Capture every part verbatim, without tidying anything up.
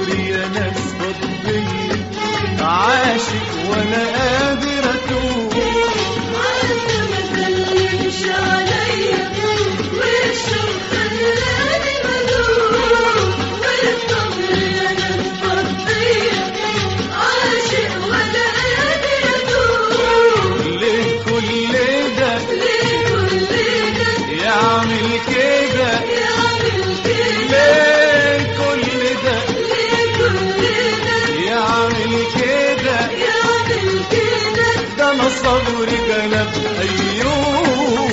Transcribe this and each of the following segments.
صبري يا ناس فضلي عاشق وانا قادر اتوب عارفة ما تلمش عليا والشوق خلاني بدوب والصبر يا ناس فضية عاشق وانا قادر اتوب ليه كل ده ليه كل ده يعمل كده يعمل كده ليه كل ده ليه كل ده يعمل كده يعمل كده ده انا صبري جنب ايوب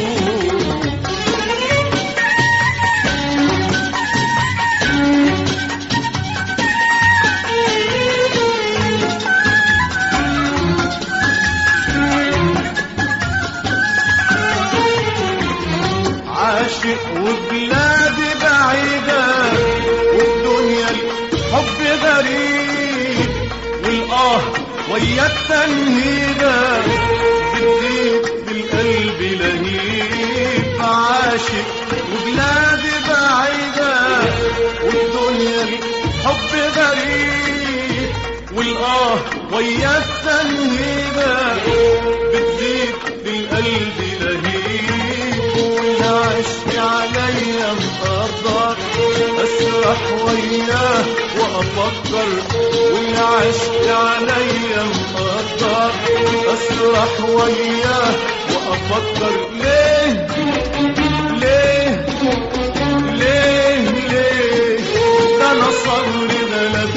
عاشق وبلادي بعيدة والدنيا الحب غريب والآه ويا التنهيدة بتزيد بالقلب لهيب عاشق وبلادي بعيدة والدنيا الحب غريب والآه ويا التنهيدة بتزيد بالقلب لهيب والعشق عليا مقدر اسرح وياه وافكر والعشق عليا مقدر اسرح وياه وافكر ليه ليه ليه ليه ده انا صبري غلب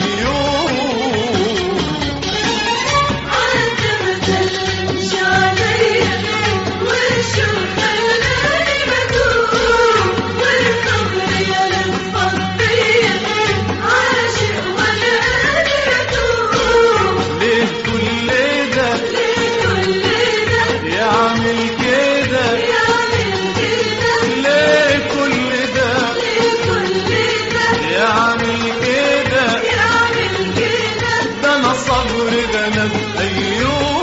ايوب عارفة ما تلمش عليا والشوق خلاني بدوب والصبر يا ناس فضية عاشق وانا قادر اتوب ليه كل ده ليه كل ده يعمل كده يعمل كده ليه كل ده ليه كل ده يعمل كده يعمل كده ده انا صبري جنب ايوب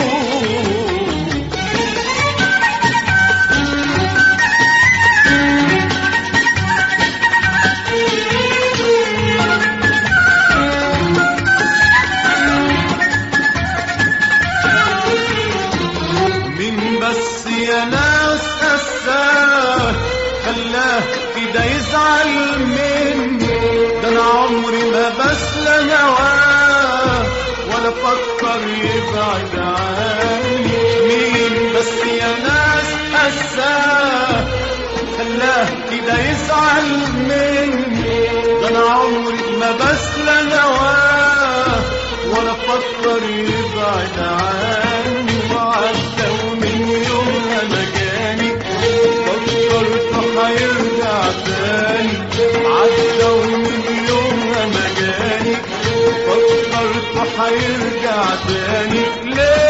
مين بس يا ناس قساه خلاه كده يزعل مني ده انا عمري ما بسلى هواه ولا فكر يبعد عني مين بس يا ناس قساه خلاه كده يزعل مني ده انا عمري ما بسلى هواه ولا فكر يبعد عني وعدى ومن يومها ما جاني فكرت هيرجع تاني عدى ومن يومها ما جاني فكرت هيرجع تاني ليه